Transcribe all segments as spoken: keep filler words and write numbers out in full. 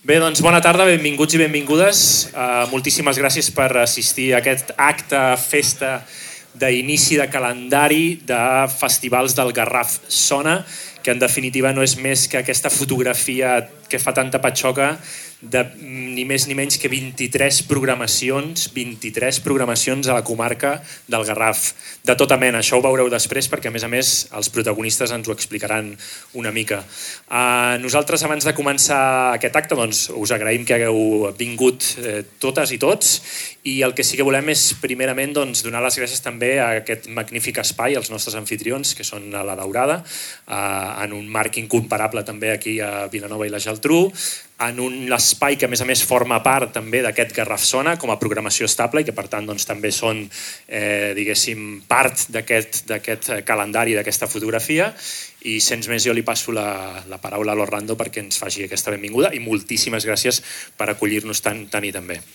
Bé, doncs bona tarda, benvinguts i benvingudes. Uh, moltíssimes gràcies per assistir a aquest acte, festa d'inici de calendari de festivals del Garraf Sona, que en definitiva no és més que aquesta fotografia que fa tanta patxoca de ni més ni menys que vint-i-tres programacions, vint-i-tres programacions a la comarca del Garraf, de tota mena. Això ho veureu després perquè, a més a més, els protagonistes ens ho explicaran una mica. Uh, nosaltres, abans de començar aquest acte, doncs, us agraïm que hagueu vingut eh, totes i tots, i el que sí que volem és, primerament, doncs, donar les gràcies també a aquest magnífic espai, als nostres anfitrions, que són a la Daurada, uh, en un marc incomparable també aquí a Vilanova i la Geltrú, en un espai que a més a més forma part també d'aquest Garraf Sona com a programació estable i que per tant doncs, també són eh, diguéssim part d'aquest d'aquest calendari, d'aquesta fotografia, i sens més jo li passo la, la paraula a l'Orlando perquè ens faci aquesta benvinguda i moltíssimes gràcies per acollir-nos tant, tant i tan bé.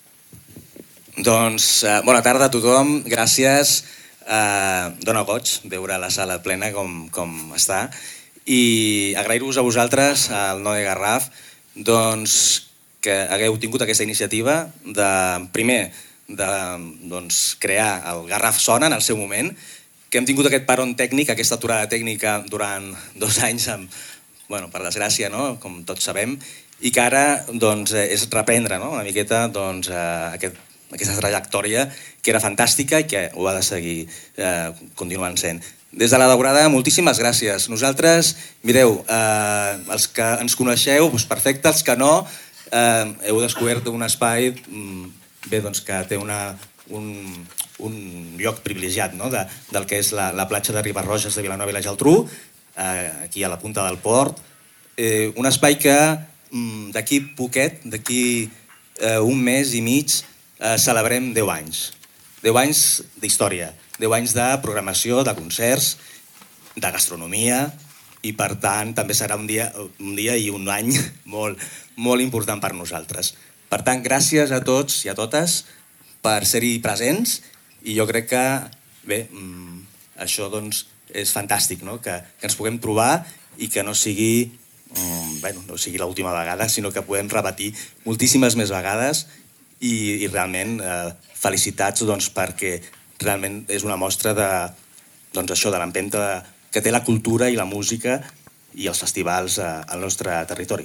Doncs eh, bona tarda a tothom, gràcies. Eh, dona goig veure la sala plena com, com està i agrair-vos a vosaltres, al Node Garraf, doncs, que hagueu tingut aquesta iniciativa de, primer, de doncs, crear el Garraf Sona en el seu moment, que hem tingut aquest paron tècnic, aquesta aturada tècnica durant dos anys, amb, bueno, per desgràcia, no? Com tots sabem, i que ara doncs, és reprendre, no? Una miqueta doncs, aquest, aquesta trajectòria que era fantàstica i que ho ha de seguir eh, continuant sent. Des de la Daurada, moltíssimes gràcies. Nosaltres, mireu, eh, els que ens coneixeu, doncs perfecte, els que no, eh, heu descobert un espai bé, doncs, que té una, un, un lloc privilegiat, no? de, del que és la, la platja de Ribarroges de Vilanova i la Geltrú, eh, aquí a la punta del port. Eh, un espai que d'aquí poquet, d'aquí eh, un mes i mig, eh, celebrem deu anys. deu anys d'història. deu anys de programació, de concerts, de gastronomia, i per tant també serà un dia, un dia i un any molt, molt important per nosaltres. Per tant, gràcies a tots i a totes per ser-hi presents, i jo crec que bé, això doncs, és fantàstic, no? que, que ens puguem trobar i que no sigui, bueno, no sigui l'última vegada, sinó que puguem repetir moltíssimes més vegades i, i realment eh, felicitats doncs, perquè realment és una mostra de, doncs això, de l'empenta que té la cultura i la música i els festivals al nostre territori.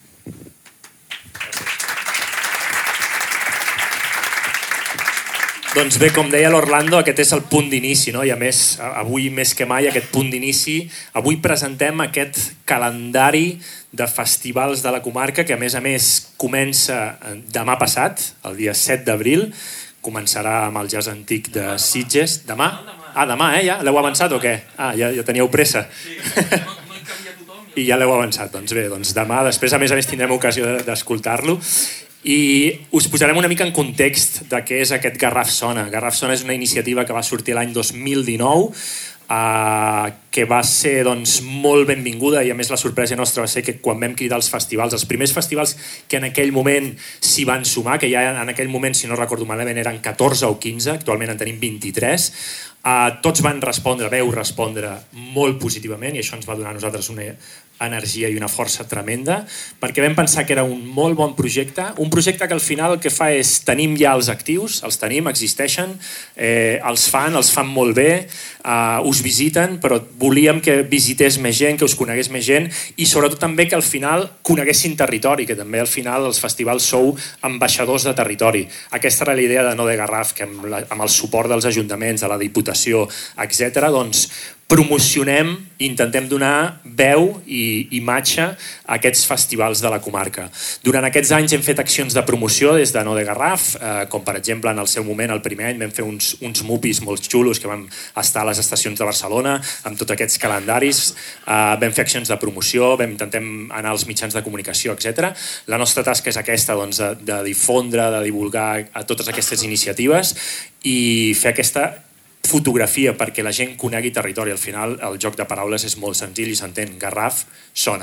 Doncs bé, com deia l'Orlando, aquest és el punt d'inici, no? I a més, avui més que mai, aquest punt d'inici, avui presentem aquest calendari de festivals de la comarca que a més a més comença demà passat, el dia set d'abril, començarà amb el jazz antic de Sitges. Demà? Ah, demà, eh? Ja? L'heu avançat o què? Ah, ja, ja teníeu pressa. Sí, no, no canvia tothom. I ja l'heu avançat. Doncs bé, doncs demà, després a més a més tindrem ocasió d'escoltar-lo. I us posarem una mica en context de què és aquest Garraf Sona. Garraf Sona és una iniciativa que va sortir l'any dos mil dinou, Uh, que va ser doncs, molt benvinguda, i a més la sorpresa nostra va ser que quan vam cridar els festivals, els primers festivals que en aquell moment s'hi van sumar, que ja en aquell moment, si no recordo malament, eren catorze o quinze, actualment en tenim vint-i-tres, uh, tots van respondre, veu respondre molt positivament, i això ens va donar a nosaltres una energia i una força tremenda, perquè vam pensar que era un molt bon projecte, un projecte que al final el que fa és, tenim ja els actius, els tenim, existeixen, eh, els fan, els fan molt bé, eh, us visiten, però volíem que visités més gent, que us conegués més gent, i sobretot també que al final coneguessin territori, que també al final els festivals sou ambaixadors de territori. Aquesta era la idea de Node Garraf, que amb, la, amb el suport dels ajuntaments, de la Diputació, etcètera, doncs promocionem, intentem donar veu i imatge a aquests festivals de la comarca. Durant aquests anys hem fet accions de promoció des de Node Garraf, eh, com per exemple en el seu moment, el primer any, vam fer uns, uns mupis molt xulos que vam estar a les estacions de Barcelona amb tots aquests calendaris, eh, vam fer accions de promoció, vam intentem anar als mitjans de comunicació, etcètera. La nostra tasca és aquesta, doncs, de, de difondre, de divulgar a totes aquestes iniciatives i fer aquesta fotografia perquè la gent conegui territori. Al final el joc de paraules és molt senzill i s'entén. Garraf Sona.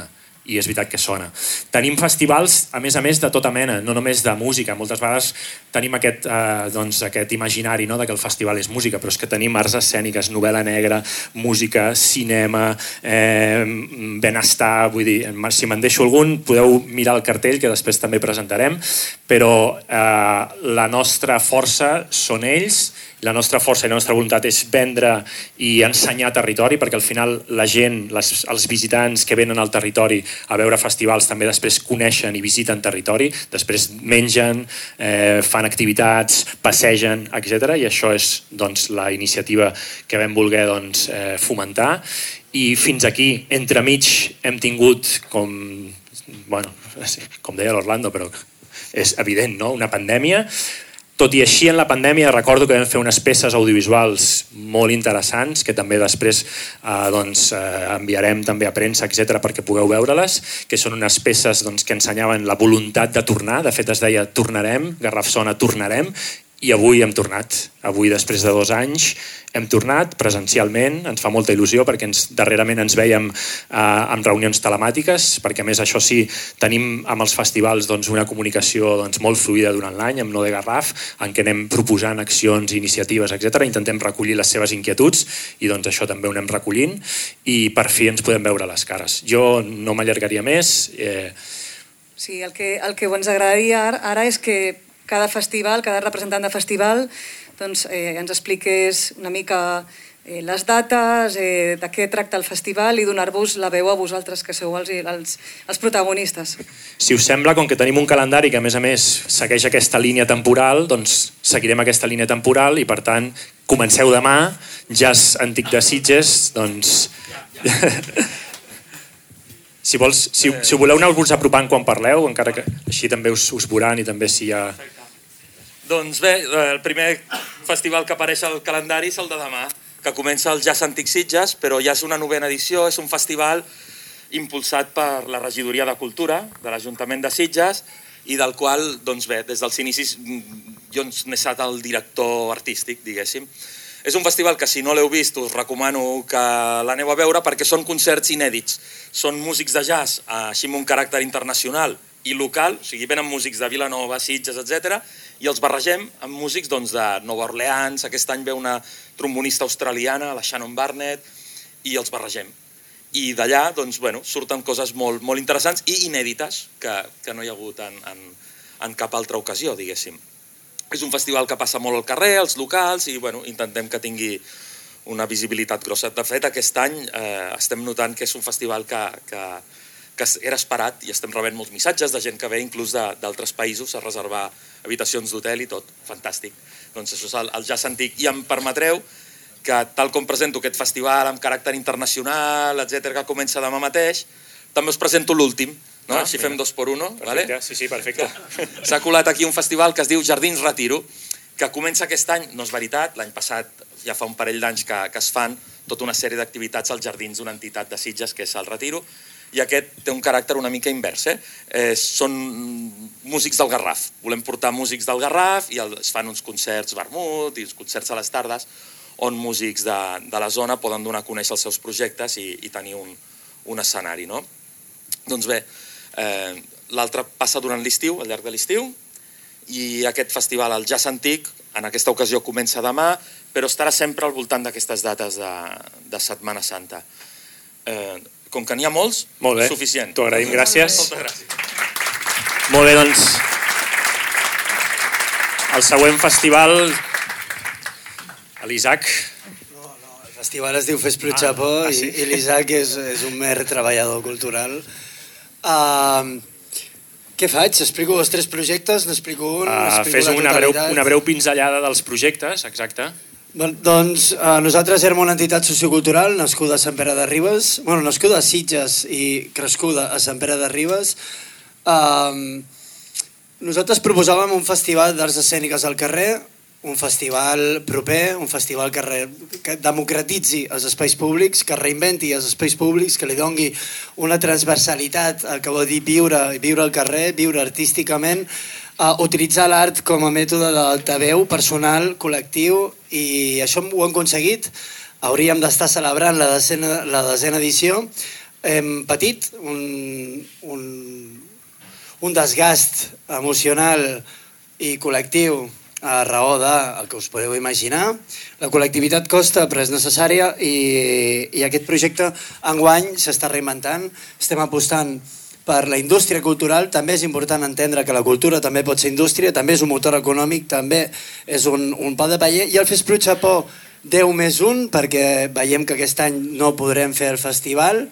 i és veritat que sona. Tenim festivals, a més a més, de tota mena, no només de música. Moltes vegades tenim aquest, eh, doncs, aquest imaginari, no?, de que el festival és música, però és que tenim arts escèniques, novel·la negra, música, cinema, eh, benestar, vull dir, si me'n deixo algun, podeu mirar el cartell, que després també presentarem, però eh, la nostra força són ells, la nostra força i la nostra voluntat és vendre i ensenyar territori, perquè al final la gent, les, els visitants que venen al territori a veure festivals també després coneixen i visiten territori, després mengen, eh, fan activitats, passegen, etcètera. I això és, doncs, la iniciativa que vam voler, doncs, eh, fomentar. I fins aquí, entremig, hem tingut, com, bueno, com deia l'Orlando, però és evident, no?, una pandèmia. Tot i així, en la pandèmia, recordo que vam fer unes peces audiovisuals molt interessants, que també després eh, doncs, eh, enviarem també a premsa, etcètera, perquè pugueu veure-les, que són unes peces, doncs, que ensenyaven la voluntat de tornar. De fet, es deia Tornarem, Garraf Sona, tornarem, i avui hem tornat. Avui, després de dos anys, hem tornat presencialment. Ens fa molta il·lusió perquè ens, darrerament ens veiem eh, amb reunions telemàtiques, perquè a més això sí, tenim amb els festivals, doncs, una comunicació, doncs, molt fluida durant l'any amb No de Garraf, en què anem proposant accions, iniciatives, etcètera. Intentem recollir les seves inquietuds i, doncs, això també ho anem recollint i per fi ens podem veure les cares. Jo no m'allargaria més. Eh... Sí, el que, el que ens agradaria ara és que cada festival, cada representant de festival, doncs, eh, ens expliqués una mica eh, les dates, eh, de què tracta el festival i donar-vos la veu a vosaltres, que sou els, els, els protagonistes. Si us sembla, com que tenim un calendari que a més a més segueix aquesta línia temporal, doncs seguirem aquesta línia temporal i per tant comenceu demà, Jazz Antic de Sitges, doncs... Si, vols, si, si ho voleu anar-vos apropant quan parleu, encara que així també us, us veuran i també si hi ha... Doncs bé, el primer festival que apareix al calendari és el de demà, que comença el Jazz Antic Sitges, però ja és una novena edició, és un festival impulsat per la Regidoria de Cultura de l'Ajuntament de Sitges i del qual, doncs bé, des dels inicis jo n'he estat el director artístic, diguéssim. És un festival que si no l'heu vist us recomano que l'aneu a veure perquè són concerts inèdits. Són músics de jazz, així amb un caràcter internacional i local, o sigui, venen músics de Vilanova, Sitges, etcètera, i els barregem amb músics doncs, de Nova Orleans. Aquest any ve una trombonista australiana, la Shannon Barnett, i els barregem. I d'allà doncs, bueno, surten coses molt, molt interessants i inèdites que, que no hi ha hagut en, en, en cap altra ocasió, diguéssim. És un festival que passa molt al carrer, als locals, i bueno, intentem que tingui una visibilitat grossa. De fet, aquest any eh, estem notant que és un festival que, que, que era esperat i estem rebent molts missatges de gent que ve inclús d'altres països a reservar habitacions d'hotel i tot. Fantàstic. Doncs això és el, el Jazz Antic. I em permetreu que, tal com presento aquest festival amb caràcter internacional, etcètera, que comença demà mateix, també us presento l'últim. No? Ah, Així fem dos per uno. Perfecte, vale? Sí, sí, perfecte. S'ha colat aquí un festival que es diu Jardins Retiro, que comença aquest any, no és veritat, l'any passat ja fa un parell d'anys que, que es fan tota una sèrie d'activitats als jardins d'una entitat de Sitges que és el Retiro, i aquest té un caràcter una mica invers. Eh? Eh, són músics del Garraf. Volem portar músics del Garraf i es fan uns concerts vermut i uns concerts a les tardes on músics de, de la zona poden donar a conèixer els seus projectes i, i tenir un, un escenari. No? Doncs bé, Eh, l'altre passa durant l'estiu, al llarg de l'estiu, i aquest festival, el Jazz Antic, en aquesta ocasió comença demà, però estarà sempre al voltant d'aquestes dates de, de Setmana Santa. Eh, com que n'hi ha molts, molt bé, suficient. T'ho agraïm, gràcies. Moltes gràcies. Molt bé, doncs, el següent festival, l'Isaac. No, no, el festival es diu Fes Plutxapó ah, ah, sí? i, i l'Isaac és, és un mer treballador cultural. Uh, què faig? Explico els tres projectes? N'explico un? Uh, fes una breu, una breu pinzellada dels projectes, exacte. Bon, doncs uh, nosaltres érem una entitat sociocultural nascuda a Sant Pere de Ribes, bueno, nascuda a Sitges i crescuda a Sant Pere de Ribes. Uh, nosaltres proposàvem un festival d'arts escèniques al carrer, un festival proper, un festival que, re, que democratitzi els espais públics, que reinventi els espais públics, que li dongui una transversalitat al que vol dir viure, viure al carrer, viure artísticament, uh, utilitzar l'art com a mètode d'altaveu personal, col·lectiu, i això ho hem aconseguit. Hauríem d'estar celebrant la desena, la desena edició. hem patit un, un, un desgast emocional i col·lectiu a raó del que us podeu imaginar. La col·lectivitat costa, però és necessària, i, i aquest projecte enguany s'està reinventant. Estem apostant per la indústria cultural. També és important entendre que la cultura també pot ser indústria, també és un motor econòmic, també és un, un pa de paller. I el Fes-Plus Chapó deu més un, perquè veiem que aquest any no podrem fer el festival.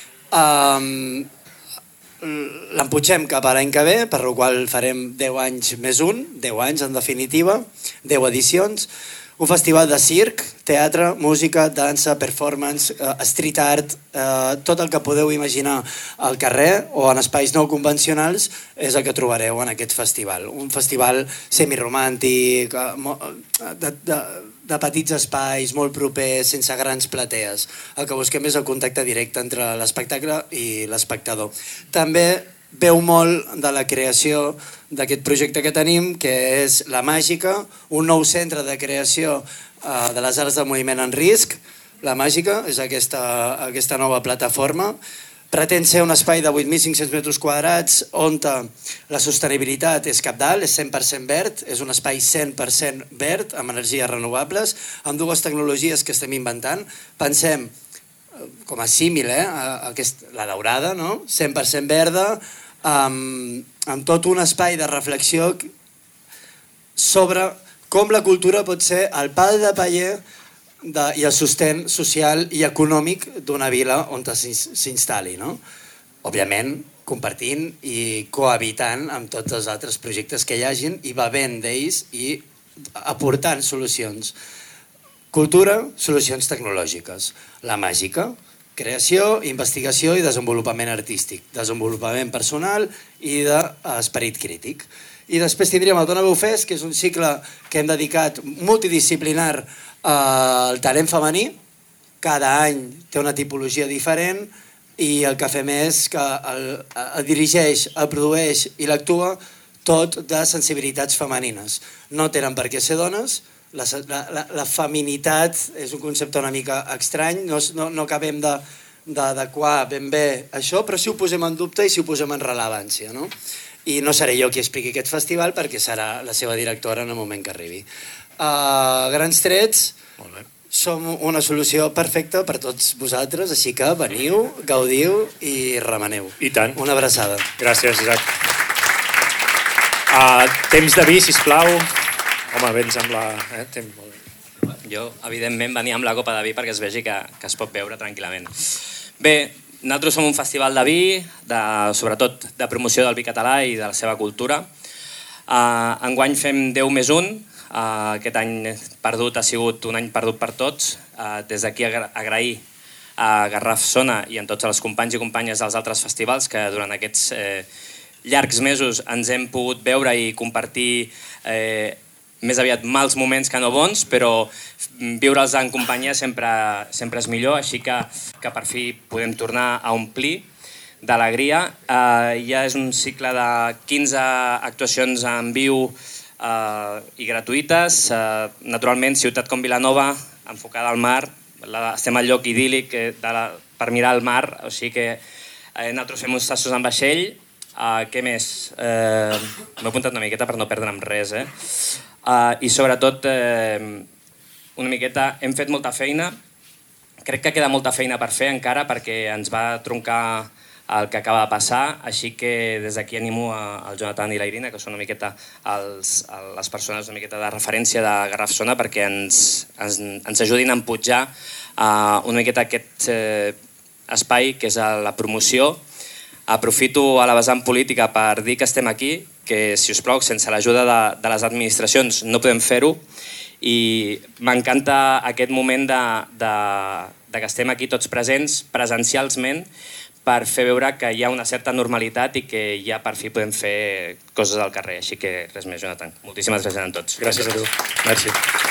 Um, L'emputxem cap a l'any que ve, per la qual farem deu anys més un, deu anys en definitiva, deu edicions. Un festival de circ, teatre, música, dansa, performance, uh, street art, uh, tot el que podeu imaginar al carrer o en espais no convencionals és el que trobareu en aquest festival. Un festival semiromàntic, uh, de, de, de petits espais, molt propers, sense grans platees. El que busquem és el contacte directe entre l'espectacle i l'espectador. També veu molt de la creació d'aquest projecte que tenim, que és La Màgica, un nou centre de creació eh, de les arts del moviment en risc. La Màgica és aquesta, aquesta nova plataforma. Pretén ser un espai de vuit mil cinc-cents metres quadrats on la sostenibilitat és cabdal, és cent per cent verd, és un espai cent per cent verd, amb energies renovables, amb dues tecnologies que estem inventant. Pensem, com a símil, eh? Aquest, la daurada, no? cent per cent verda, amb, amb tot un espai de reflexió sobre com la cultura pot ser el pal de paller de, i el sostén social i econòmic d'una vila on s'instal·li. No? Òbviament, compartint i cohabitant amb tots els altres projectes que hi hagin i bevent d'ells i aportant solucions. Cultura, solucions tecnològiques. La Màgica, creació, investigació i desenvolupament artístic, desenvolupament personal i d'esperit crític. I després tindríem el Dona Veu Fest, que és un cicle que hem dedicat multidisciplinar al talent femení. Cada any té una tipologia diferent i el que fem és que el, el dirigeix, el produeix i l'actua tot de sensibilitats femenines. No tenen per què ser dones. La, la, la feminitat és un concepte una mica estrany, no, no, no acabem d'adequar ben bé això, però si ho posem en dubte i si ho posem en rellevància. No? I no seré jo qui expliqui aquest festival perquè serà la seva directora en el moment que arribi. A grans trets, som una solució perfecta per tots vosaltres, així que veniu, gaudiu i remeneu. I tant. Una abraçada. Gràcies, Isaac. Uh, temps de vi, sisplau. Home, vens amb la... Eh? Tem... Jo, evidentment, venia amb la copa de vi perquè es vegi que, que es pot beure tranquil·lament. Bé, nosaltres som un festival de vi, de, sobretot de promoció del vi català i de la seva cultura. Uh, enguany fem deu més un. Uh, aquest any perdut ha sigut un any perdut per tots. Uh, des d'aquí agrair a Garraf Sona i a tots els companys i companyes dels altres festivals que durant aquests eh, llargs mesos ens hem pogut veure i compartir eh, més aviat mals moments que no bons, però viure'ls en companyia sempre, sempre és millor, així que, que per fi podem tornar a omplir d'alegria. Eh, ja és un cicle de quinze actuacions en viu eh, i gratuïtes. Eh, naturalment, ciutat com Vilanova, enfocada al mar, la, estem al lloc idíl·lic de la, per mirar el mar, o sigui que eh, nosaltres fem uns tassos en vaixell. Eh, què més? Eh, M'he apuntat una miqueta per no perdre'm res, eh? Uh, i sobretot eh, una miqueta hem fet molta feina, crec que queda molta feina per fer encara perquè ens va troncar el que acaba de passar, així que des d'aquí animo al Jonathan i la Irina, que són una miqueta els, les persones una miqueta de referència de Garraf Sona, perquè ens, ens, ens ajudin a empujar uh, una miqueta aquest eh, espai que és la promoció. Aprofito a la vessant política per dir que estem aquí, que, si us plau, sense l'ajuda de, de les administracions no podem fer-ho, i m'encanta aquest moment de, de, de que estem aquí tots presents, presencialment, per fer veure que hi ha una certa normalitat i que ja per fi podem fer coses al carrer. Així que res més, Jonathan. Moltíssimes gràcies a tots. Gràcies a tu. Merci.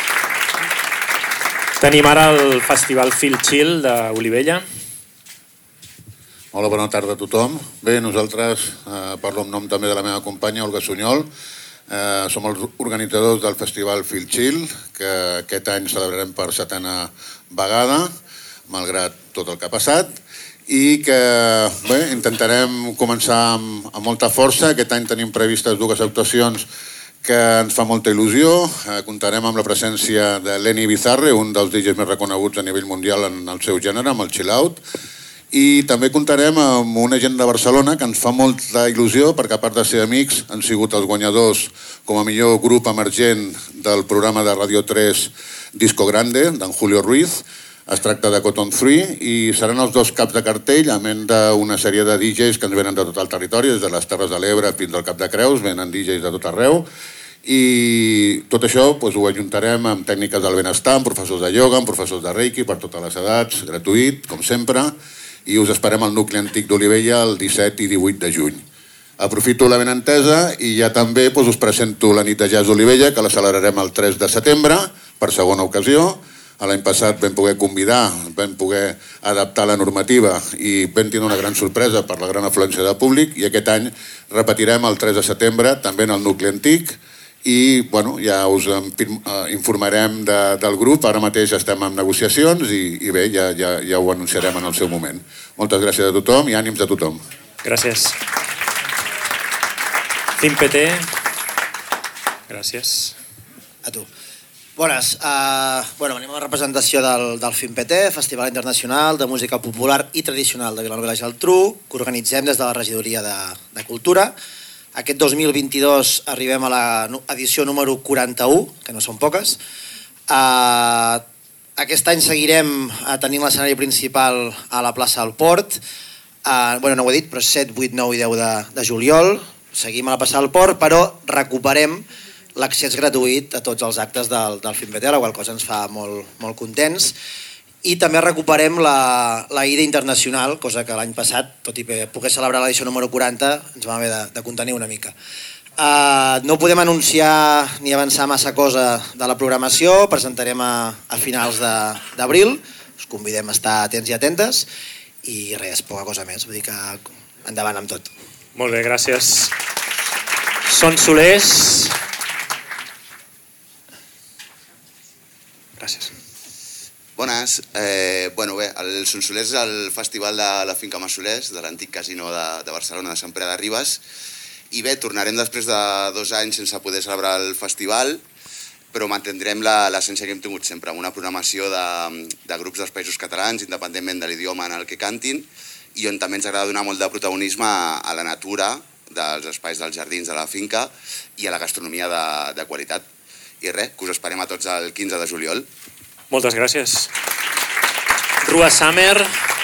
Tenim ara el Festival Feel Chill d'Olivella. Hola, bona tarda a tothom. Bé, nosaltres eh, parlo en nom també de la meva companya, Olga Sunyol. Eh, som els organitzadors del Festival Feel Chill, que aquest any celebrarem per setena vegada, malgrat tot el que ha passat. i que bé, intentarem començar amb, amb molta força. Aquest any tenim previstes dues actuacions que ens fa molta il·lusió. Eh, comptarem amb la presència de Lenny Bizarre, un dels D Js més reconeguts a nivell mundial en el seu gènere, amb el chill out. I també comptarem amb una gent de Barcelona que ens fa molta il·lusió perquè, a part de ser amics, han sigut els guanyadors com a millor grup emergent del programa de Radio tres Disco Grande, d'en Julio Ruiz. Es tracta de Cotton Three i seran els dos caps de cartell, a més d'una sèrie de D Js que ens venen de tot el territori, des de les Terres de l'Ebre fins al Cap de Creus, venen D Js de tot arreu. I tot això doncs, ho ajuntarem amb tècniques del benestar, amb professors de ioga, amb professors de reiki, per totes les edats, gratuït, com sempre, i us esperem al nucli antic d'Olivella el disset i divuit de juny. Aprofito la benentesa i ja també doncs, us presento la nit de jazz d'Olivella, que la celebrarem el tres de setembre, per segona ocasió. L'any passat vam poder convidar, vam poder adaptar la normativa i vam tenir una gran sorpresa per la gran afluència de públic, i aquest any repetirem el tres de setembre també en el nucli antic. I bueno, ja us informarem de, del grup. Ara mateix estem en negociacions i, i bé, ja, ja, ja ho anunciarem en el seu moment. Moltes gràcies a tothom i ànims a tothom. Gràcies. Fimpete. Gràcies. A tu. Bones. Uh, bueno, venim a la representació del, del Fimpete, Festival Internacional de Música Popular i Tradicional de Vilanova i la Geltrú, que organitzem des de la Regidoria de, de Cultura. Aquest dos mil vint-i-dos arribem a l'edició número quaranta-u, que no són poques. Uh, aquest any seguirem tenint l'escenari principal a la plaça del Port. Uh, bueno, no ho he dit, però set, vuit, nou i deu de, de juliol. Seguim a la plaça del Port, però recuperem l'accés gratuït a tots els actes del, del Fimpete, la qual cosa ens fa molt, molt contents. I també recuperem la, la ida internacional, cosa que l'any passat, tot i poder celebrar l'edició número quaranta, ens vam haver de, de contenir una mica. Uh, no podem anunciar ni avançar massa cosa de la programació, presentarem a, a finals d'abril, us convidem a estar atents i atentes, i res, poca cosa més, vull dir que endavant amb tot. Molt bé, gràcies. Son Solers. Gràcies. Bones. Eh, bueno, bé, el Sonsolers és el festival de la Finca Massolers, de l'antic casino de, de Barcelona, de Sant Pere de Ribes. I bé, tornarem després de dos anys sense poder celebrar el festival, però mantindrem l'essència que hem tingut sempre, amb una programació de, de grups dels països catalans, independentment de l'idioma en el que cantin, i on també ens agrada donar molt de protagonisme a, a la natura dels espais dels jardins de la finca i a la gastronomia de, de qualitat. I res, que us esperem a tots el quinze de juliol. Moltes gràcies. Rua Summer.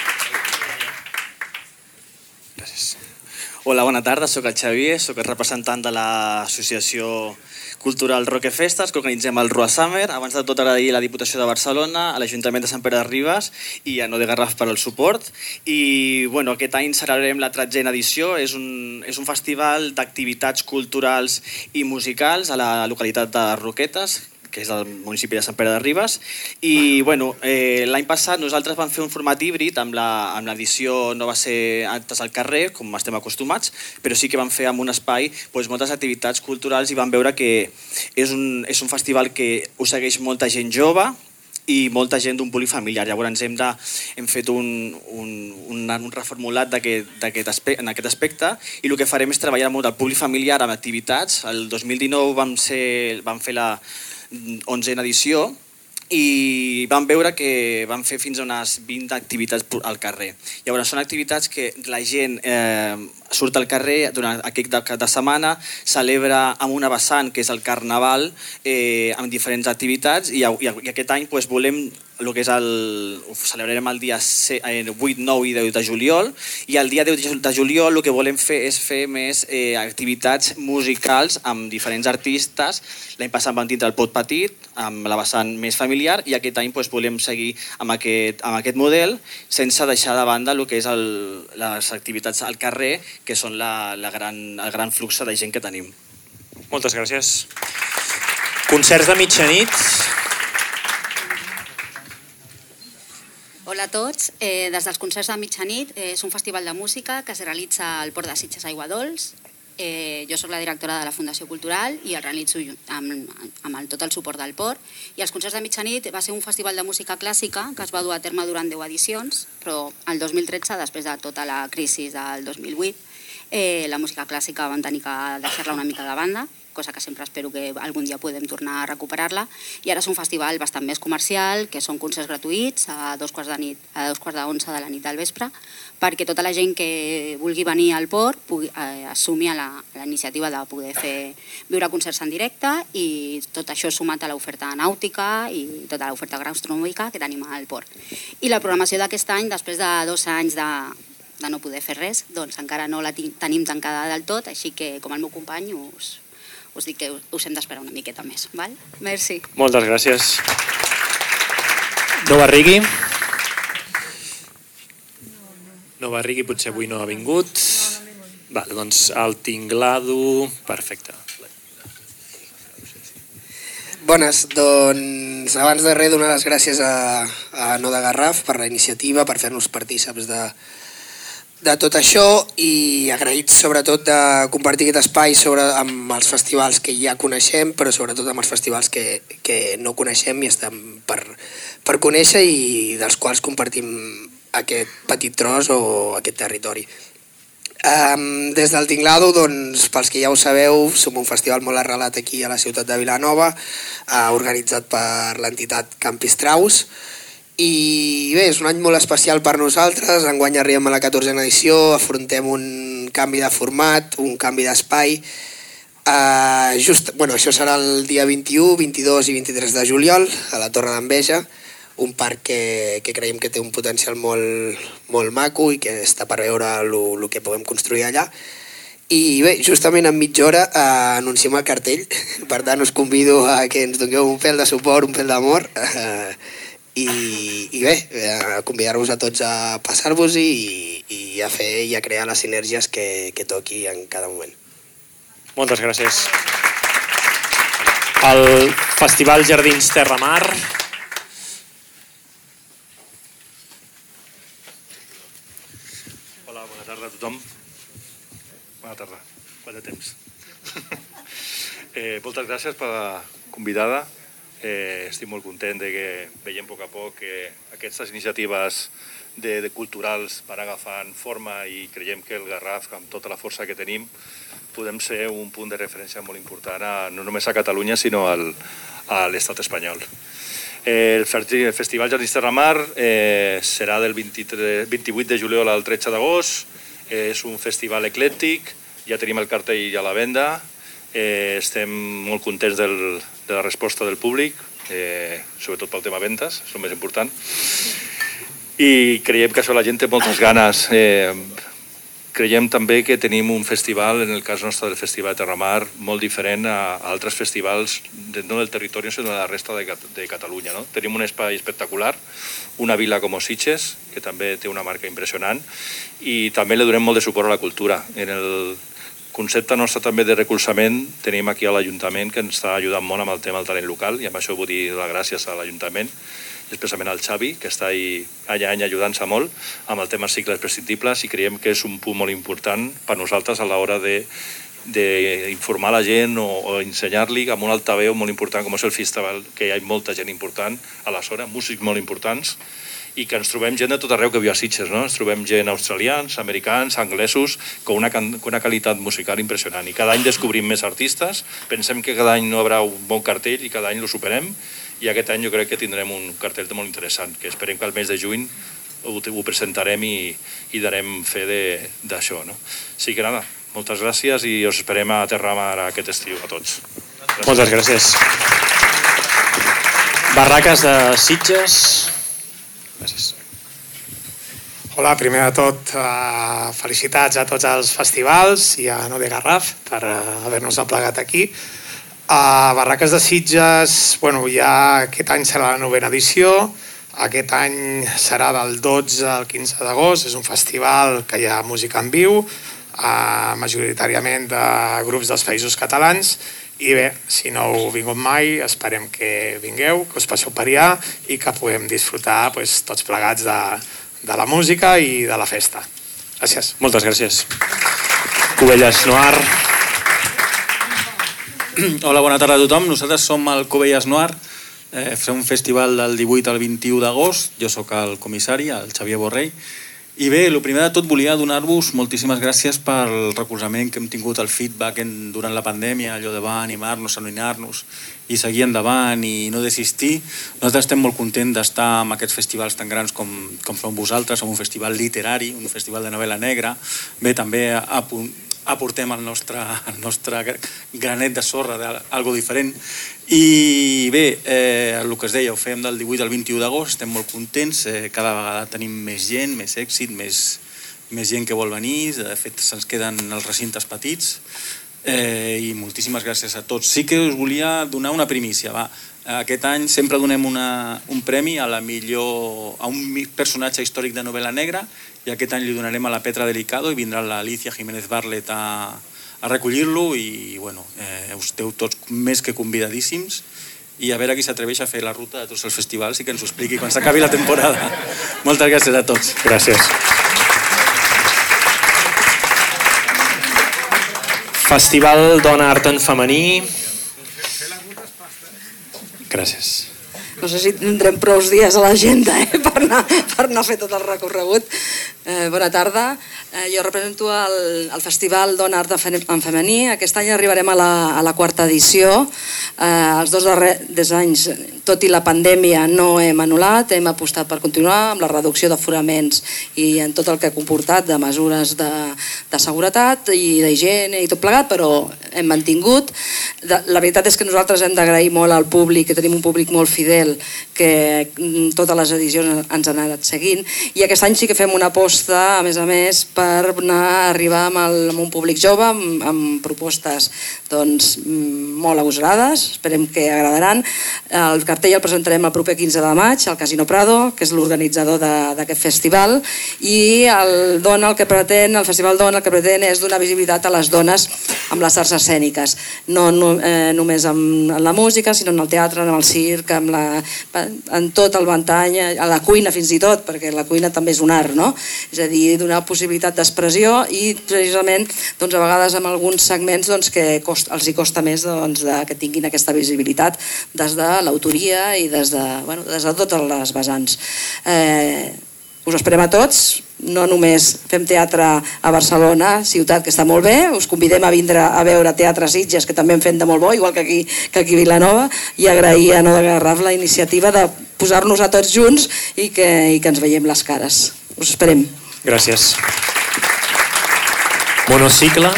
Gràcies. Hola, bona tarda, soc el Xavier, soc el representant de l'Associació Cultural Roque Festes, que organitzem el Rua Summer. Abans de tot, agrair a la Diputació de Barcelona, a l'Ajuntament de Sant Pere de Ribes i a No de Garraf per al suport. I bueno, aquest any celebrarem la tretzena edició. És un, és un festival d'activitats culturals i musicals a la localitat de Roquetes, que és el municipi de Sant Pere de Ribes. I bueno, eh, l'any passat nosaltres vam fer un format híbrid, amb l'edició no va ser actes al carrer, com estem acostumats, però sí que vam fer amb un espai doncs, moltes activitats culturals i vam veure que és un, és un festival que ho segueix molta gent jove i molta gent d'un públic familiar. Llavors hem, de, hem fet un, un, un, un reformulat d'aquest aspecte, en aquest aspecte, i el que farem és treballar molt el públic familiar amb activitats. El dos mil dinou vam, ser, vam fer la onzena edició i vam veure que vam fer fins a unes vint activitats al carrer. Llavors són activitats que la gent eh, surt al carrer durant aquest cap de setmana, celebra amb una vessant que és el Carnaval, eh, amb diferents activitats, i, i, i aquest any pues, volem el que és el, ho celebrarem el dia vuit, nou i deu de juliol, i el dia deu de juliol el que volem fer és fer més eh, activitats musicals amb diferents artistes. L'any passat vam tindre el Pot Petit, amb la vessant més familiar, i aquest any pues, volem seguir amb aquest, amb aquest model, sense deixar de banda el que és el, les activitats al carrer, que són la, la gran, el gran flux de gent que tenim. Moltes gràcies. Concerts de mitjanit. Hola a tots. Eh, des dels concerts de mitjanit, eh, és un festival de música que es realitza al Port de Sitges Aiguadols Eh, jo sóc la directora de la Fundació Cultural i el realitzo amb, amb el, tot el suport del Port. I els concerts de mitjanit va ser un festival de música clàssica que es va dur a terme durant deu edicions, però el dos mil tretze, després de tota la crisi del dos mil vuit, eh, la música clàssica van tenir que deixar-la una mica de banda, cosa que sempre espero que algun dia podem tornar a recuperar-la, i ara és un festival bastant més comercial, que són concerts gratuïts a dos quarts de nit, a dos quarts d'onze de la nit del vespre, perquè tota la gent que vulgui venir al Port pugui, eh, assumir la, la iniciativa de poder fer viure concerts en directe, i tot això sumat a l'oferta nàutica i tota l'oferta gastronòmica que tenim al Port. I la programació d'aquest any, després de dos anys de, de no poder fer res, doncs encara no la tenim tancada del tot, així que com el meu company us us dic que us hem d'esperar una miqueta més. Val? Merci. Moltes gràcies. No Barrigui. No Barrigui potser avui no ha vingut. Vale, doncs el Tinglado... Perfecte. Bones, doncs abans de res donar les gràcies a, a No de Garraf per la iniciativa, per fer-nos partíceps de, de tot això, i agraïts sobretot de compartir aquest espai sobre, amb els festivals que ja coneixem, però sobretot amb els festivals que, que no coneixem i estem per, per conèixer i dels quals compartim aquest petit tros o aquest territori. Um, des del Tinglado, doncs, pels que ja ho sabeu, som un festival molt arrelat aquí a la ciutat de Vilanova, uh, organitzat per l'entitat Campistraus. I bé, és un any molt especial per nosaltres, enguany arribem a la catorzena edició, afrontem un canvi de format, un canvi d'espai. Uh, just, bueno, això serà el dia vint-i-u, vint-i-dos i vint-i-tres de juliol a la Torre d'Enveja, un parc que, que creiem que té un potencial molt, molt maco i que està per veure el que podem construir allà. I bé, justament en mitja hora uh, anunciem el cartell, per tant us convido a que ens dongueu un pèl de suport, un pèl d'amor, uh, I, i bé, a convidar-vos a tots a passar-vos i, i a fer i a crear les sinergies que, que toqui en cada moment. Moltes gràcies. El Festival Jardins Terramar. Hola, bona tarda a tothom. Bona tarda, quant de temps. eh, moltes gràcies per la convidada. Eh, estic molt content de que veiem a poc a poc que aquestes iniciatives de, de culturals van agafant forma i creiem que el Garraf, amb tota la força que tenim, podem ser un punt de referència molt important a, no només a Catalunya sinó al, a l'estat espanyol. Eh, el Festival Jardins Terramar eh, serà del vint-i-tres, vint-i-vuit de juliol al tretze d'agost, eh, és un festival eclèctic, ja tenim el cartell a la venda. Eh, estem molt contents del, de la resposta del públic, eh, sobretot pel tema ventes, és el més important, i creiem que això la gent té moltes ganes. Eh, creiem també que tenim un festival, en el cas nostre del Festival de Terramar, molt diferent a, a altres festivals, de, no del territori, sinó de la resta de, de Catalunya. No? Tenim un espai espectacular, una vila com Sitges, que també té una marca impressionant, i també li donem molt de suport a la cultura. En el concepte nostre també de recolzament tenim aquí a l'Ajuntament, que ens està ajudant molt amb el tema del talent local, i amb això vull dir les gràcies a l'Ajuntament, especialment al Xavi, que està ahí any a any ajudant-se molt amb el tema cicles prescindibles, i creiem que és un punt molt important per nosaltres a l'hora de d'informar la gent o, o ensenyar-li amb un altaveu molt important com és el festival, que hi ha molta gent important a la zona, músics molt importants, i que ens trobem gent de tot arreu que viu a Sitges, no? Ens trobem gent australians, americans, anglesos, con una, una qualitat musical impressionant. I cada any descobrim més artistes, pensem que cada any no hi haurà un bon cartell i cada any lo superem, i aquest any jo crec que tindrem un cartell molt interessant, que esperem que al mes de juny ho, ho presentarem i, i darem fe d'això. No? Així que nada, moltes gràcies i us esperem a Terramar aquest estiu a tots. Gràcies. Moltes gràcies. Barraques de Sitges. Gràcies. Hola, primer de tot, uh, felicitats a tots els festivals i a No de Garraf per uh, haver-nos aplegat aquí. A Barraques de Sitges, bueno, ja aquest any serà la novena edició, aquest any serà del dotze al quinze d'agost, és un festival que hi ha música en viu, uh, majoritàriament de grups dels països catalans, i bé, si no heu vingut mai, esperem que vingueu, que us passeu per allà i que puguem disfrutar pues, tots plegats de, de la música i de la festa. Gràcies. Moltes gràcies. Cubelles Noir. Hola, bona tarda a tothom. Nosaltres som el Cubelles Noir. Eh, fem un festival del divuit al vint-i-u d'agost. Jo sóc el comissari, el Xavier Borrell. I bé, el primer de tot volia donar-vos moltíssimes gràcies pel recolzament que hem tingut, el feedback en, durant la pandèmia, allò de va animar-nos, anoinar-nos i seguir endavant i no desistir. Nosaltres estem molt contents d'estar en aquests festivals tan grans com, com som vosaltres, en un festival literari, un festival de novel·la negra. Bé, també aportem el nostre, el nostre granet de sorra d'algo diferent. I bé, eh, el que es deia, ho fem del divuit al vint-i-u d'agost, estem molt contents, eh, cada vegada tenim més gent, més èxit, més, més gent que vol venir, de fet se'ns queden els recintes petits, eh, i moltíssimes gràcies a tots. Sí que us volia donar una primícia, va. Aquest any sempre donem una, un premi a la millor, a un personatge històric de novel·la negra, i aquest any li donarem a la Petra Delicado i vindrà l'Alicia Jiménez Barlet a, a recollir-lo i bueno, eh, esteu tots més que convidadíssims i a veure qui s'atreveix a fer la ruta de tots els festivals i que ens ho expliqui quan s'acabi la temporada. Moltes gràcies a tots. Gràcies. Festival Dona Art en Femení. Gràcies. No sé si tindrem prou dies a l'agenda eh, per, anar, per anar a fer tot el recorregut. Eh, bona tarda. Eh, jo represento el, el Festival Dona Art en Femení. Aquest any arribarem a la, a la quarta edició. Eh, els dos darrers anys, tot i la pandèmia, no hem anul·lat, hem apostat per continuar amb la reducció d'aforaments i en tot el que ha comportat de mesures de, de seguretat i d'higiene i tot plegat, però hem mantingut. La veritat és que nosaltres hem d'agrair molt al públic, que tenim un públic molt fidel, que totes les edicions ens han anat seguint, i aquest any sí que fem una aposta, a més a més, per anar a arribar amb, el, amb un públic jove, amb, amb propostes doncs, molt agosarades, esperem que agradaran. El cartell el presentarem el proper quinze de maig al Casino Prado, que és l'organitzador d'aquest festival, i el Dona el que pretén, el Festival Dona el que pretén és donar visibilitat a les dones amb les arts escèniques, no, no eh, només amb la música, sinó en el teatre, en el circ, amb la, en tot el ventall, a la cuina fins i tot, perquè la cuina també és un art, no? És a dir, donar possibilitat d'expressió i precisament doncs, a vegades amb alguns segments doncs, que cost, els hi costa més doncs, de, que tinguin aquesta visibilitat des de l'autoria i des de, bueno, des de totes les vessants. Eh, us esperem a tots, no només fem teatre a Barcelona, ciutat que està molt bé, us convidem a vindre a veure Teatre Sitges, que també en fem de molt bo, igual que aquí, que aquí a Vilanova, i agrair a Noda Garraf la iniciativa de posar-nos a tots junts i que, i que ens veiem les cares. Us esperem. Gràcies. Monocicle.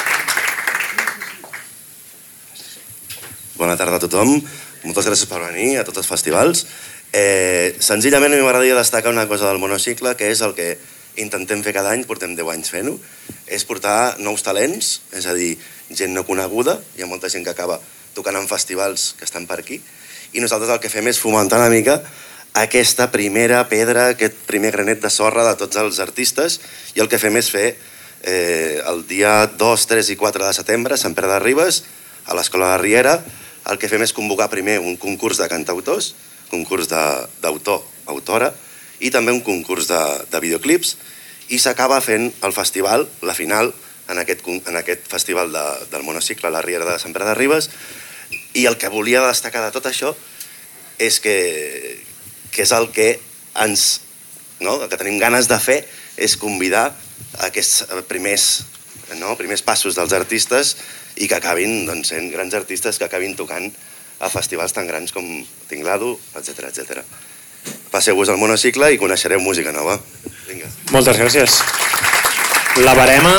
Bona tarda a tothom. Moltes gràcies per venir a tots els festivals. Eh, senzillament a mi m'agradaria destacar una cosa del monocicle, que és el que intentem fer cada any, portem deu anys fent-ho, és portar nous talents, és a dir, gent no coneguda, hi ha molta gent que acaba tocant en festivals que estan per aquí, i nosaltres el que fem és fomentar una mica aquesta primera pedra, aquest primer granet de sorra de tots els artistes, i el que fem és fer eh, el dia dos, tres i quatre de setembre a Sant Pere de Ribes, a l'Escola de Riera. El que fem és convocar primer un concurs de cantautors, concurs d'autor, autora, i també un concurs de, de videoclips, i s'acaba fent el festival, la final, en aquest, en aquest festival de, del monocicle a la Riera de Sant Pere de Ribes, i el que volia destacar de tot això és que, que és el que ens, no, el que tenim ganes de fer és convidar aquests primers, no, primers passos dels artistes i que acabin doncs, sent grans artistes que acabin tocant a festivals tan grans com Tinglado, etcètera, etcètera. Passeu-vos al monocicle i coneixereu música nova. Vinga. Moltes gràcies. La barema.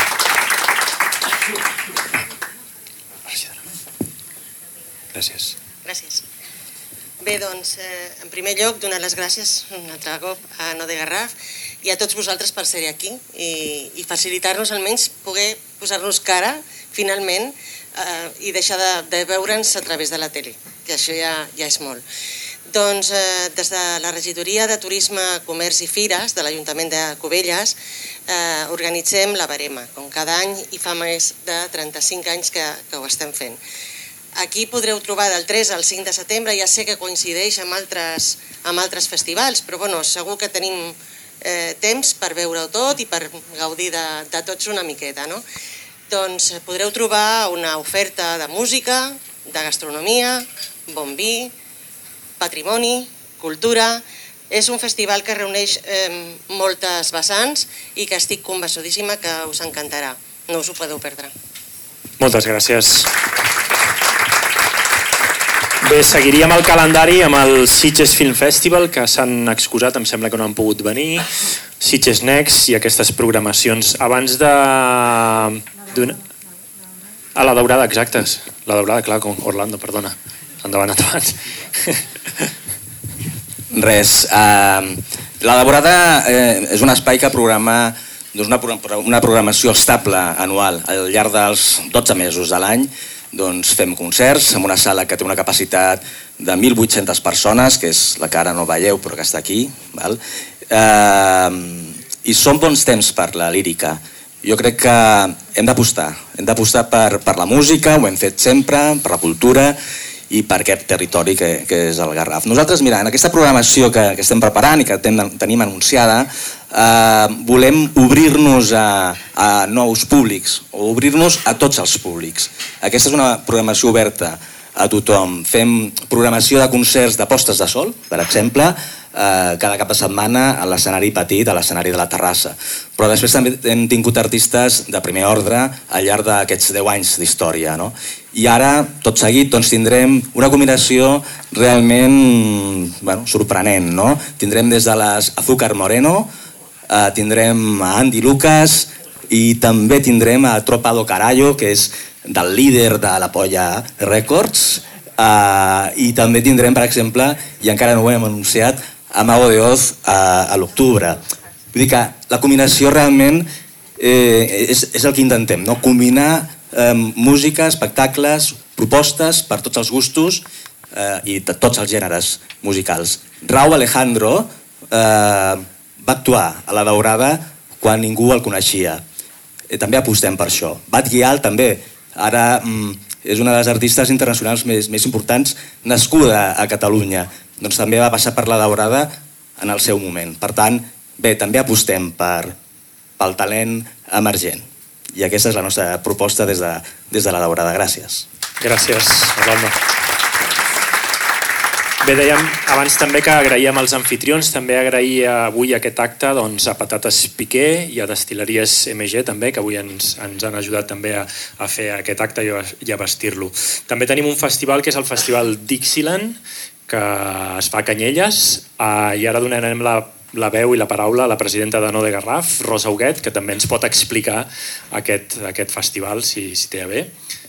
Gràcies. Gràcies. Bé, doncs, eh, en primer lloc, donar les gràcies un altre cop a Noda Garraf i a tots vosaltres per ser aquí i, i facilitar-nos almenys poder posar-nos cara, finalment, eh, i deixar de, de veure'ns a través de la tele, que això ja, ja és molt. Doncs eh, des de la Regidoria de Turisme, Comerç i Fires de l'Ajuntament de Cubelles eh, organitzem la barema, com cada any, i fa més de trenta-cinc anys que, que ho estem fent. Aquí podreu trobar del tres al cinc de setembre, ja sé que coincideix amb altres, amb altres festivals, però bueno, segur que tenim eh, temps per veure-ho tot i per gaudir de, de tots una miqueta, no? doncs podreu trobar una oferta de música, de gastronomia, bon vi, patrimoni, cultura. És un festival que reuneix eh, moltes vessants i que estic convençudíssima que us encantarà. No us ho podeu perdre. Moltes gràcies. Bé, seguiríem el calendari amb el Sitges Film Festival, que s'han excusat, em sembla que no han pogut venir, Sitges Next i aquestes programacions. Abans de... A la Daurada, exactes. La Daurada, clar, com Orlando, perdona. Endavant, endavant. Res. Uh, la Daurada eh, és un espai que programa doncs una, una programació estable anual. Al llarg dels dotze mesos de l'any doncs fem concerts en una sala que té una capacitat de mil vuit-centes persones, que és la que ara no veieu però que està aquí. Val? Uh, I són bons temps per la lírica. Jo crec que hem d'apostar. Hem d'apostar per, per la música, ho hem fet sempre, per la cultura i per aquest territori que, que és el Garraf. Nosaltres, mira, en aquesta programació que, que estem preparant i que ten, tenim anunciada, eh, volem obrir-nos a, a nous públics, o obrir-nos a tots els públics. Aquesta és una programació oberta a tothom. Fem programació de concerts de postes de sol, per exemple, eh, cada cap de setmana a l'escenari petit, a l'escenari de la terrassa. Però després també hem tingut artistes de primer ordre al llarg d'aquests deu anys d'història, no? I ara, tot seguit, doncs, tindrem una combinació realment bueno, sorprenent, no? Tindrem des de les Azúcar Moreno, eh, tindrem a Andy Lucas i també tindrem a Tropa do Carallo, que és del líder de la Polla Records, eh, i també tindrem, per exemple, i encara no ho hem anunciat, a Mago de Oz a, a l'octubre. Vull dir que la combinació realment eh, és, és el que intentem, no? Combinar eh, música, espectacles, propostes per tots els gustos eh, i de tots els gèneres musicals. Rauw Alejandro eh, va actuar a la Daurada quan ningú el coneixia. Eh, també apostem per això. Bat Gyal també. Ara mm, és una de les artistes internacionals més, més importants nascuda a Catalunya. Doncs també va passar per la Daurada en el seu moment. Per tant, bé, també apostem per, pel talent emergent. I aquesta és la nostra proposta des de, des de la Daurada. Gràcies. Gràcies, Orlando. Bé, dèiem abans també que agraïem als anfitrions, també agrair avui aquest acte doncs, a Patates Piqué i a Destil·leries M G també, que avui ens, ens han ajudat també a, a fer aquest acte i a, i a vestir-lo. També tenim un festival que és el Festival Dixieland, que es fa a Canyelles, eh, i ara donarem la, la veu i la paraula a la presidenta de No de Garraf, Rosa Huguet, que també ens pot explicar aquest, aquest festival, si, si té a bé.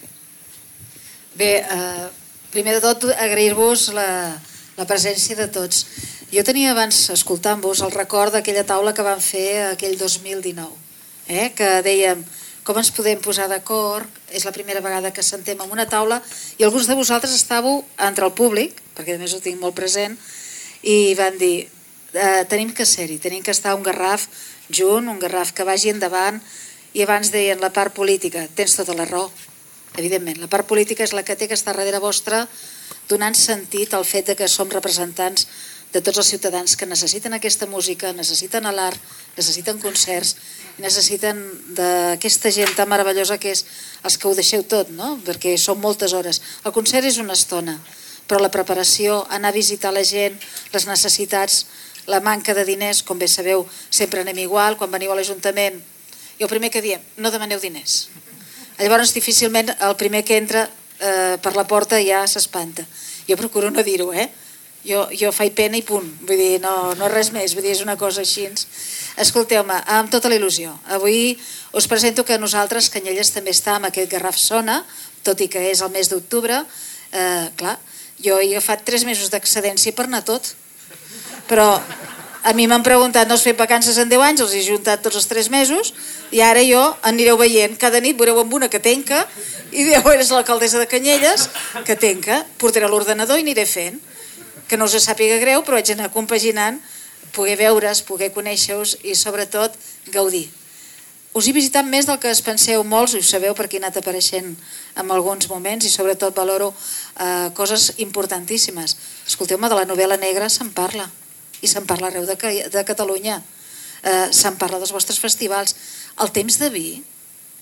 Bé, eh, primer de tot agrair-vos la, la presència de tots. Jo tenia abans, escoltant-vos, el record d'aquella taula que vam fer aquell dos mil dinou, eh? Que dèiem com ens podem posar d'acord, és la primera vegada que sentem en una taula i alguns de vosaltres estàveu entre el públic, perquè a més ho tinc molt present, i van dir, eh, tenim que ser-hi, tenim que estar un Garraf junt, un Garraf que vagi endavant, i abans deien la part política, tens tota la raó, evidentment, la part política és la que té que estar darrere vostra donant sentit al fet de que som representants de tots els ciutadans que necessiten aquesta música, necessiten l'art, necessiten concerts, necessiten d'aquesta gent tan meravellosa que és els que ho deixeu tot, no? Perquè són moltes hores. El concert és una estona, però la preparació, anar a visitar la gent, les necessitats, la manca de diners, com bé sabeu, sempre anem igual, quan veniu a l'Ajuntament, i el primer que diem, no demaneu diners. Llavors, difícilment, el primer que entra eh, per la porta ja s'espanta. Jo procuro no dir-ho, eh? Jo, jo faig pena i punt, vull dir, no, no res més, vull dir, és una cosa així. Escolteu-me, amb tota la il·lusió, avui us presento que nosaltres, Canyelles, també està amb aquest Garraf Sona, tot i que és el mes d'octubre, eh, clar, jo he agafat tres mesos d'excedència per anar tot, però a mi m'han preguntat, no has fet vacances en deu anys, els he juntat tots els tres mesos, i ara jo anireu veient, cada nit veureu amb una que tenca, i dieu, eres l'alcaldessa de Canyelles, que tenca, portaré l'ordenador i aniré fent, que no us sàpiga greu, però haig d'anar compaginant, poder veure's, poder conèixer-vos i sobretot gaudir. Us he visitat més del que es penseu molts, i ho sabeu perquè he anat apareixent en alguns moments i sobretot valoro eh, coses importantíssimes. Escolteu-me, de la novel·la negra se'n parla, i se'n parla arreu de, de Catalunya, eh, se'n parla dels vostres festivals. El temps de vi,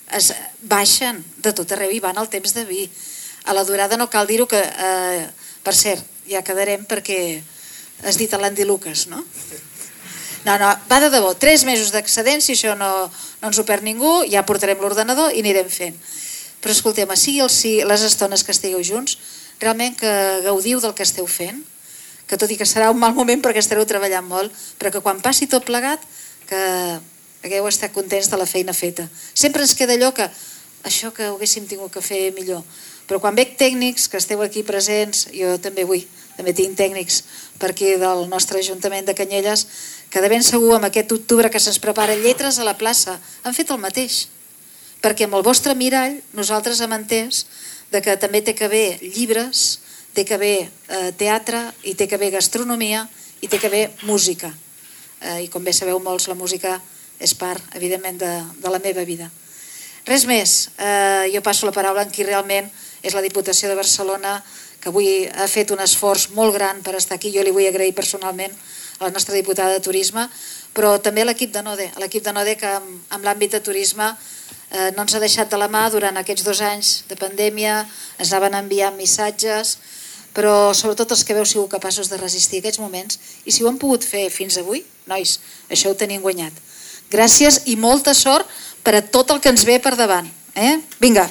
es baixen de tot arreu i van al temps de vi. A la durada no cal dir-ho que, eh, per cert, ja quedarem perquè has dit a l'Andy Lucas, no? No, no, va de debò, tres mesos d'excedent, si això no, no ens ho perd ningú, ja portarem l'ordenador i anirem fent. Però escolteu, sigui el sí, les estones que estigueu junts, realment que gaudiu del que esteu fent, que tot i que serà un mal moment perquè estareu treballant molt, però que quan passi tot plegat, que hagueu estat contents de la feina feta. Sempre ens queda allò que, això que haguéssim tingut que fer millor. Però quan veig tècnics que esteu aquí presents, jo també vull, també tinc tècnics per aquí del nostre Ajuntament de Canyelles, que de ben segur amb aquest octubre que se'ns prepara lletres a la plaça, han fet el mateix. Perquè amb el vostre mirall nosaltres hem entès de que també té que haver llibres, té que haver eh, teatre i té que haver gastronomia i té que haver música. Eh, I com bé sabeu molts, la música és part, evidentment, de, de la meva vida. Res més, eh, jo passo la paraula en qui realment és la Diputació de Barcelona, que avui ha fet un esforç molt gran per estar aquí. Jo li vull agrair personalment a la nostra diputada de Turisme, però també a l'equip de NODE, a l'equip de NODE que en, en l'àmbit de turisme eh, no ens ha deixat de la mà durant aquests dos anys de pandèmia, ens anaven enviant missatges, però sobretot els que veu sigut capaços de resistir aquests moments, i si ho hem pogut fer fins avui, nois, això ho tenim guanyat. Gràcies i molta sort per a tot el que ens ve per davant. Eh? Vinga.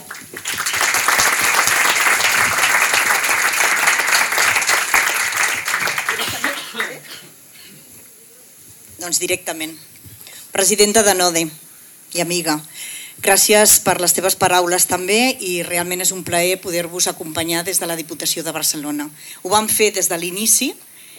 Doncs directament. Presidenta de NODE i amiga, gràcies per les teves paraules també i realment és un plaer poder-vos acompanyar des de la Diputació de Barcelona. Ho vam fer des de l'inici,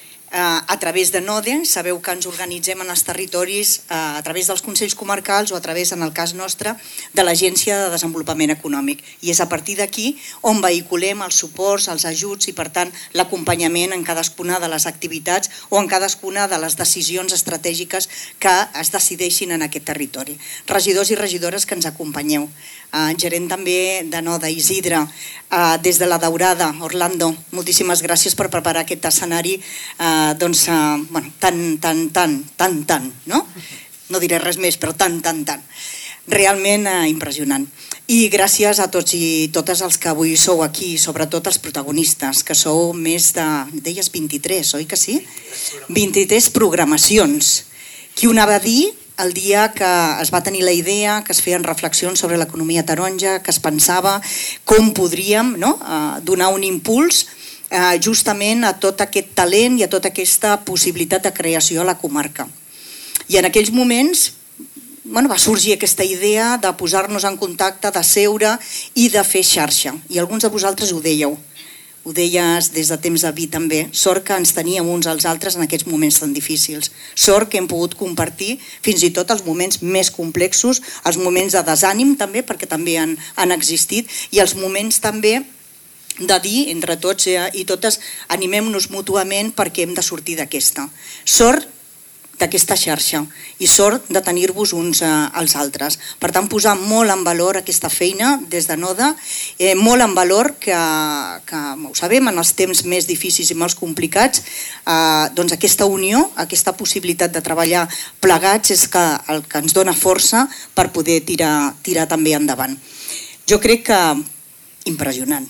a través de NODE, sabeu que ens organitzem en els territoris a través dels Consells Comarcals o a través, en el cas nostre, de l'Agència de Desenvolupament Econòmic. I és a partir d'aquí on vehiculem els suports, els ajuts i, per tant, l'acompanyament en cadascuna de les activitats o en cadascuna de les decisions estratègiques que es decideixin en aquest territori. Regidors i regidores que ens acompanyeu. Uh, gerent també de NODE, Isidre, uh, des de la Daurada, Orlando, moltíssimes gràcies per preparar aquest escenari uh, doncs, uh, bueno, tan, tan, tan, tan, tan, no? No diré res més, però tan, tan, tan. Realment uh, impressionant. I gràcies a tots i totes els que avui sou aquí, sobretot els protagonistes, que sou més de, deies vint-i-tres, oi que sí? vint-i-tres programacions. Qui ho anava a dir el dia que es va tenir la idea, que es feien reflexions sobre l'economia taronja, que es pensava com podríem, no?, donar un impuls justament a tot aquest talent i a tota aquesta possibilitat de creació a la comarca. I en aquells moments bueno, va sorgir aquesta idea de posar-nos en contacte, de seure i de fer xarxa. I alguns de vosaltres ho dèieu. Ho deies des de temps de vi també, sort que ens teníem uns als altres en aquests moments tan difícils. Sort que hem pogut compartir fins i tot els moments més complexos, els moments de desànim també, perquè també han, han existit, i els moments també de dir entre tots i totes animem-nos mútuament perquè hem de sortir d'aquesta. Sort d'aquesta xarxa i sort de tenir-vos uns als altres. Per tant, posar molt en valor aquesta feina des de NODE, eh, molt en valor que, que ho sabem, en els temps més difícils i més complicats, eh, doncs aquesta unió, aquesta possibilitat de treballar plegats és que, el que ens dona força per poder tirar, tirar també endavant. Jo crec que impressionant.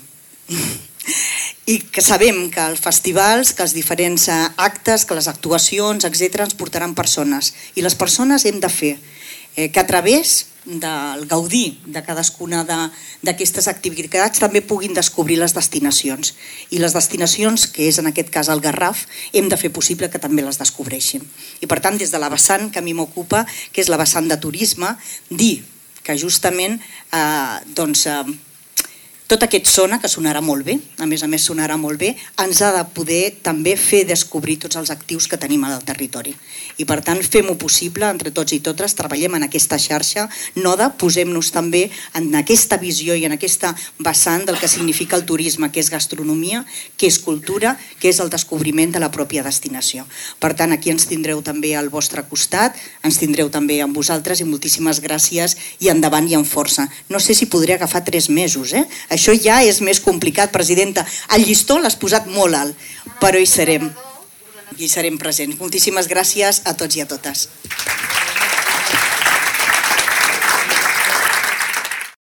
I que sabem que els festivals, que els diferents actes, que les actuacions, etcètera, ens portaran persones. I les persones hem de fer que a través del gaudir de cadascuna d'aquestes activitats també puguin descobrir les destinacions. I les destinacions, que és en aquest cas el Garraf, hem de fer possible que també les descobreixin. I per tant, des de la vessant que a mi m'ocupa, que és la vessant de turisme, dir que justament eh, doncs, eh, tot aquest sona, que sonarà molt bé, a més a més sonarà molt bé, ens ha de poder també fer descobrir tots els actius que tenim al territori. I per tant, fem-ho possible entre tots i totes, treballem en aquesta xarxa, NODE, posem-nos també en aquesta visió i en aquesta vessant del que significa el turisme, que és gastronomia, que és cultura, que és el descobriment de la pròpia destinació. Per tant, aquí ens tindreu també al vostre costat, ens tindreu també amb vosaltres i moltíssimes gràcies i endavant i amb força. No sé si podré agafar tres mesos, eh? Això ja és més complicat, presidenta. El llistó l'has posat molt alt, però hi serem. Hi serem presents. Moltíssimes gràcies a tots i a totes.